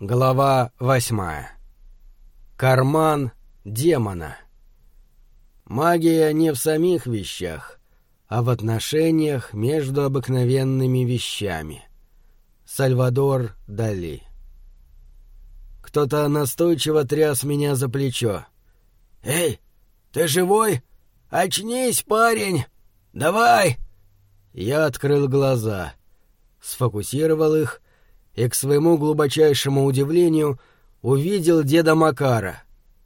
Глава 8. Карман демона. Магия не в самих вещах, а в отношениях между обыкновенными вещами. Сальвадор Дали. Кто-то настойчиво тряс меня за плечо. «Эй, ты живой? Очнись, парень! Давай!» Я открыл глаза, сфокусировал их и, к своему глубочайшему удивлению, увидел деда Макара.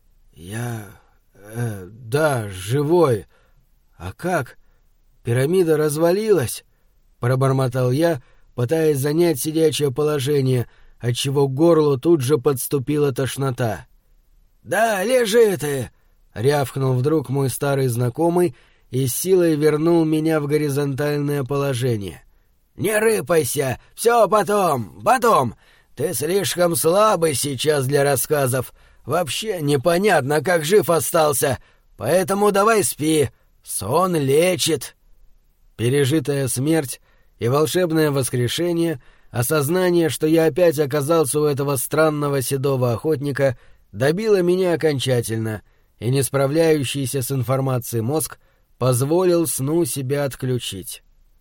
Да, живой. А как? Пирамида развалилась?» — пробормотал я, пытаясь занять сидячее положение, отчего к горлу тут же подступила тошнота. «Да, лежи ты!» — рявкнул вдруг мой старый знакомый и с силой вернул меня в горизонтальное положение. «Не рыпайся! Все потом! Ты слишком слабый сейчас для рассказов. Вообще непонятно, как жив остался. Поэтому давай спи. Сон лечит». Пережитая смерть и волшебное воскрешение, осознание, что я опять оказался у этого странного седого охотника, добило меня окончательно, и не справляющийся с информацией мозг позволил сну себя отключить.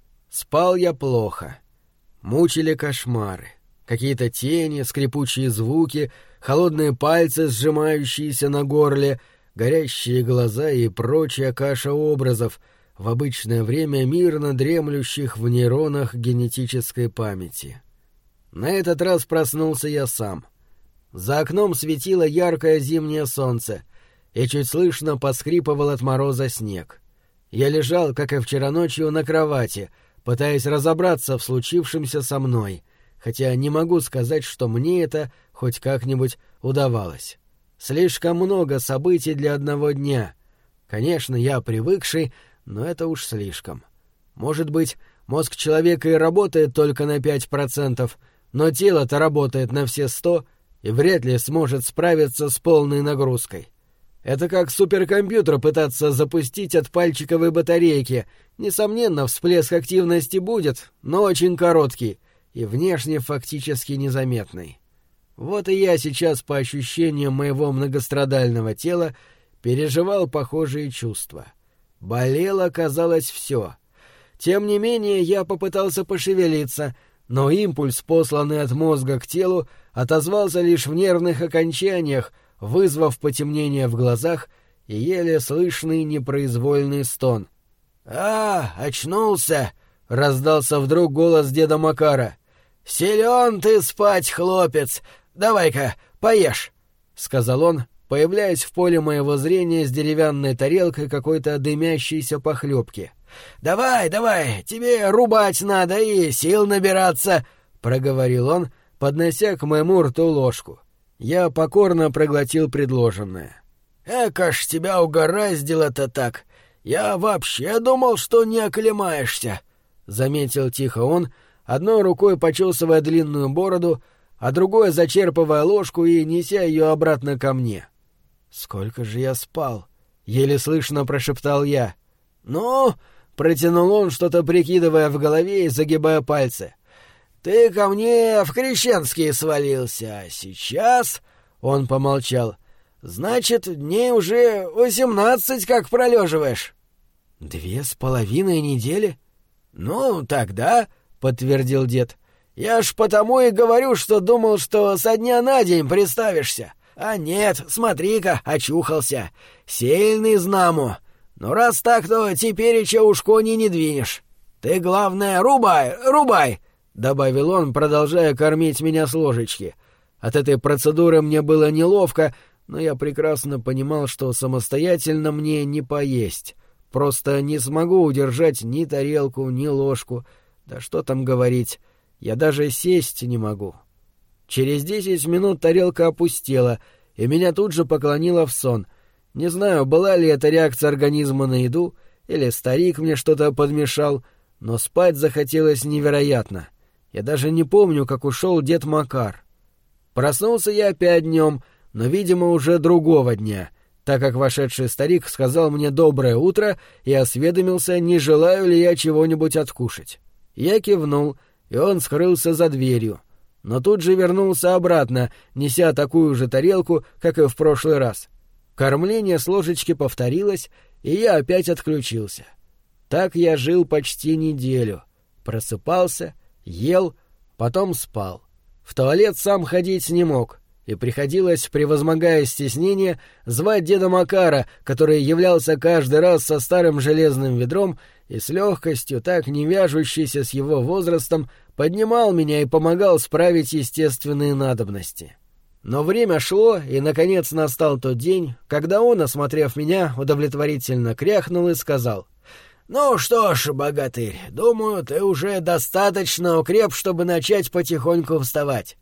Спал я плохо. Мучили кошмары. Какие-то тени, скрипучие звуки, холодные пальцы, сжимающиеся на горле, горящие глаза и прочая каша образов, в обычное время мирно дремлющих в нейронах генетической памяти. На этот раз проснулся я сам. За окном светило яркое зимнее солнце, и чуть слышно поскрипывал от мороза снег. Я лежал, как и вчера ночью, на кровати, пытаясь разобраться в случившемся со мной, хотя не могу сказать, что мне это хоть как-нибудь удавалось. Слишком много событий для одного дня. Конечно, я привыкший, но это уж слишком. Может быть, мозг человека и работает только на 5%, но тело-то работает на все 100% и вряд ли сможет справиться с полной нагрузкой. Это как суперкомпьютер пытаться запустить от пальчиковой батарейки. Несомненно, всплеск активности будет, но очень короткий и внешне фактически незаметный. Вот и я сейчас, по ощущениям моего многострадального тела, переживал похожие чувства. Болело, казалось, все. Тем не менее, я попытался пошевелиться, но импульс, посланный от мозга к телу, отозвался лишь в нервных окончаниях, вызвав потемнение в глазах и еле слышный непроизвольный стон. Очнулся!» — раздался вдруг голос деда Макара. «Силен ты спать, хлопец! Давай-ка, поешь!» — сказал он, появляясь в поле моего зрения с деревянной тарелкой какой-то дымящейся похлебки. «Давай, тебе рубать надо и сил набираться!» — проговорил он, поднося к моему рту ложку. Я покорно проглотил предложенное. «Эка ж тебя угораздило-то так! Я вообще думал, что не оклемаешься!» — заметил тихо он, одной рукой почесывая длинную бороду, а другой зачерпывая ложку и неся ее обратно ко мне. «Сколько же я спал?» — еле слышно прошептал я. «Ну?» — протянул он, что-то прикидывая в голове и загибая пальцы. «Ты ко мне в Крещенские свалился, а сейчас...» — он помолчал. «Значит, дней уже 18 как пролеживаешь». 2,5 недели? «Ну, тогда...» — подтвердил дед. «Я ж потому и говорю, что думал, что со дня на день приставишься. А нет, смотри-ка, очухался. Сильный знамо. Ну, раз так, то тепереча уж кони не двинешь. Ты, главное, рубай!» — добавил он, продолжая кормить меня с ложечки. От этой процедуры мне было неловко, но я прекрасно понимал, что самостоятельно мне не поесть. Просто не смогу удержать ни тарелку, ни ложку. Да что там говорить, я даже сесть не могу. Через 10 минут тарелка опустела, и меня тут же поклонило в сон. Не знаю, была ли это реакция организма на еду, или старик мне что-то подмешал, но спать захотелось невероятно. Я даже не помню, как ушел дед Макар. Проснулся я опять днем, но, видимо, уже другого дня, так как вошедший старик сказал мне «доброе утро» и осведомился, не желаю ли я чего-нибудь откушать. Я кивнул, и он скрылся за дверью. но тут же вернулся обратно, неся такую же тарелку, как и в прошлый раз. Кормление с ложечки повторилось, и я опять отключился. Так я жил почти неделю. Просыпался, ел, потом спал. В туалет сам ходить не мог, и приходилось, превозмогая стеснение, звать деда Макара, который являлся каждый раз со старым железным ведром и с легкостью, так не вяжущейся с его возрастом, поднимал меня и помогал справить естественные надобности. Но время шло, и, наконец, настал тот день, когда он, осмотрев меня, удовлетворительно кряхнул и сказал: «Ну что ж, богатырь, думаю, ты уже достаточно окреп, чтобы начать потихоньку вставать.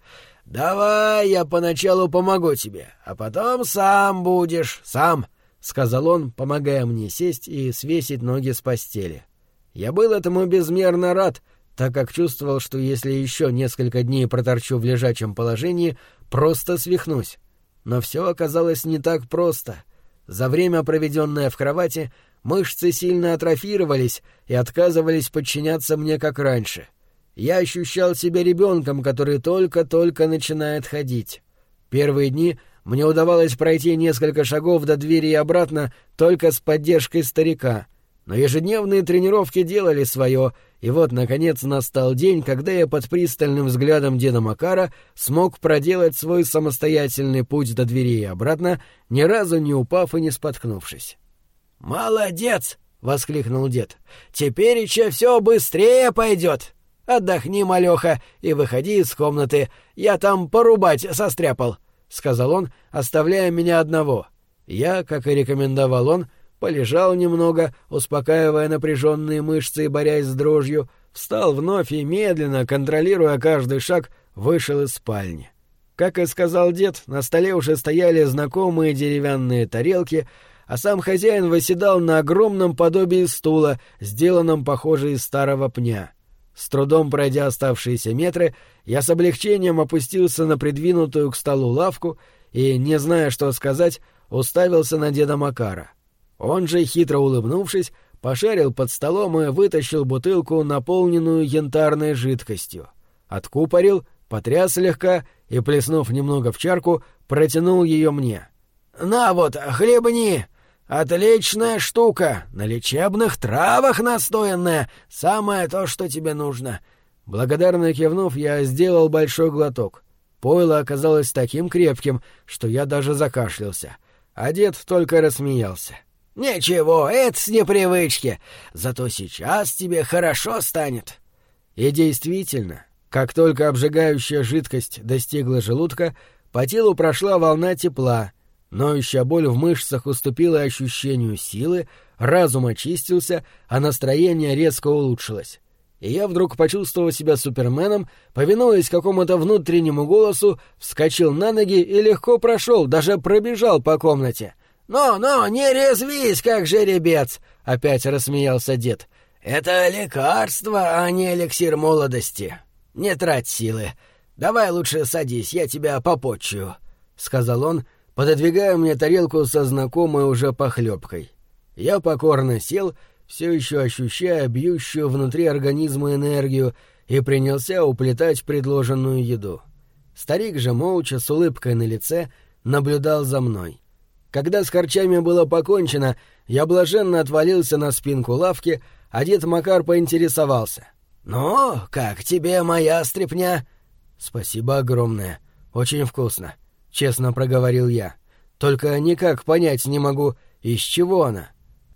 Давай я поначалу помогу тебе, а потом сам будешь, сам», — сказал он, помогая мне сесть и свесить ноги с постели. Я был этому безмерно рад, так как чувствовал, что если еще несколько дней проторчу в лежачем положении, просто свихнусь. Но все оказалось не так просто. За время, проведенное в кровати, мышцы сильно атрофировались и отказывались подчиняться мне как раньше. Я ощущал себя ребенком, который только-только начинает ходить. Первые дни мне удавалось пройти несколько шагов до двери и обратно только с поддержкой старика. Но ежедневные тренировки делали свое, и вот, наконец, настал день, когда я под пристальным взглядом деда Макара смог проделать свой самостоятельный путь до двери и обратно, ни разу не упав и не споткнувшись. «Молодец!» — воскликнул дед. «Тепереча все быстрее пойдет! Отдохни, малеха, и выходи из комнаты, я там порубать состряпал», — сказал он, оставляя меня одного. Я, как и рекомендовал он, полежал немного, успокаивая напряженные мышцы и борясь с дрожью, встал вновь и, медленно, контролируя каждый шаг, вышел из спальни. Как и сказал дед, на столе уже стояли знакомые деревянные тарелки, а сам хозяин восседал на огромном подобии стула, сделанном, похоже, из старого пня. С трудом пройдя оставшиеся метры, я с облегчением опустился на придвинутую к столу лавку и, не зная, что сказать, уставился на деда Макара. Он же, хитро улыбнувшись, пошарил под столом и вытащил бутылку, наполненную янтарной жидкостью. Откупорил, потряс слегка и, плеснув немного в чарку, протянул ее мне. «На вот, хлебни! Отличная штука, на лечебных травах настоянная, самое то, что тебе нужно». Благодарно кивнув, я сделал большой глоток. Пойло оказалось таким крепким, что я даже закашлялся, а дед только рассмеялся. «Ничего, это с непривычки, зато сейчас тебе хорошо станет». И действительно, как только обжигающая жидкость достигла желудка, по телу прошла волна тепла, ноющая боль в мышцах уступила ощущению силы, разум очистился, а настроение резко улучшилось. И я вдруг почувствовал себя суперменом, повинуясь какому-то внутреннему голосу, вскочил на ноги и легко прошел, даже пробежал по комнате. «Ну, не резвись, как жеребец!» — опять рассмеялся дед. «Это лекарство, а не эликсир молодости. Не трать силы. Давай лучше садись, я тебя попотчую», — сказал он, пододвигая мне тарелку со знакомой уже похлебкой. Я покорно сел, все еще ощущая бьющую внутри организма энергию, и принялся уплетать предложенную еду. Старик же молча, с улыбкой на лице, наблюдал за мной. Когда с харчами было покончено, я блаженно отвалился на спинку лавки, а дед Макар поинтересовался. «Ну, как тебе моя стряпня?» «Спасибо огромное. Очень вкусно», — честно проговорил я. «Только никак понять не могу, из чего она».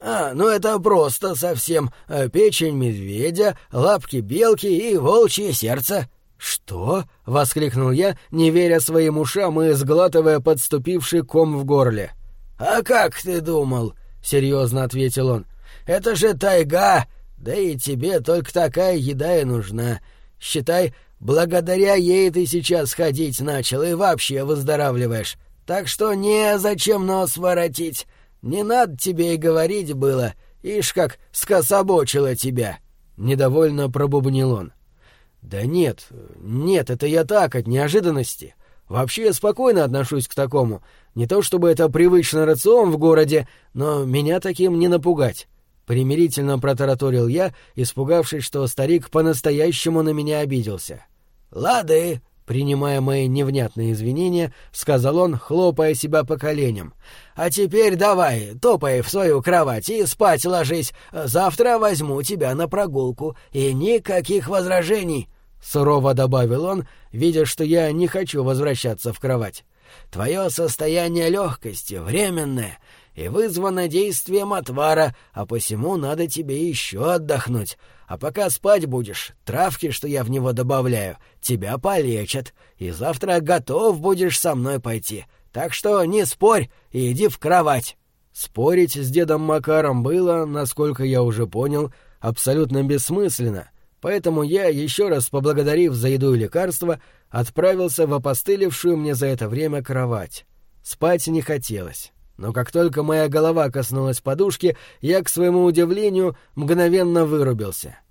Ну это просто совсем. Печень медведя, лапки белки и волчье сердце». «Что?» — воскликнул я, не веря своим ушам и сглатывая подступивший ком в горле. «А как ты думал?» — серьезно ответил он. «Это же тайга, да и тебе только такая еда и нужна. Считай, благодаря ей ты сейчас ходить начал и вообще выздоравливаешь. Так что незачем нос воротить. Не надо тебе и говорить было, ишь как скособочило тебя». Недовольно пробубнил он. «Да нет, это я так, от неожиданности. Вообще я спокойно отношусь к такому. Не то чтобы это привычный рацион в городе, но меня таким не напугать». Примирительно протараторил я, испугавшись, что старик по-настоящему на меня обиделся. «Лады, Принимая мои невнятные извинения, сказал он, хлопая себя по коленям. «А теперь давай, топай в свою кровать и спать ложись. Завтра возьму тебя на прогулку, и никаких возражений», — сурово добавил он, видя, что я не хочу возвращаться в кровать. «Твое состояние легкости временное и вызвано действием отвара, а посему надо тебе еще отдохнуть. А пока спать будешь, травки, что я в него добавляю, тебя полечат, и завтра готов будешь со мной пойти. Так что не спорь и иди в кровать». Спорить с дедом Макаром было, насколько я уже понял, абсолютно бессмысленно, поэтому я, еще раз поблагодарив за еду и лекарства, отправился в опостылевшую мне за это время кровать. Спать не хотелось. Но как только моя голова коснулась подушки, я, к своему удивлению, мгновенно вырубился.